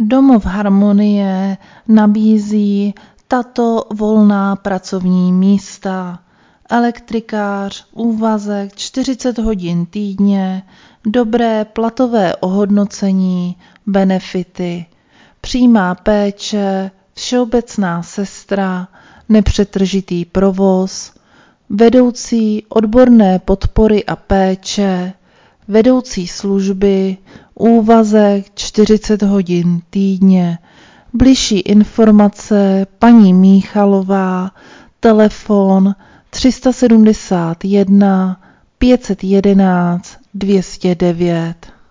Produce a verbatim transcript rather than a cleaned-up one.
Domov Harmonie nabízí tato volná pracovní místa: elektrikář, úvazek čtyřicet hodin týdně, dobré platové ohodnocení, benefity, přímá péče, všeobecná sestra, nepřetržitý provoz, vedoucí odborné podpory a péče, vedoucí služby, úvazek čtyřicet hodin týdně. Bližší informace paní Míchalová, telefon tři sedm jedna, pět jedna jedna, dvě nula devět.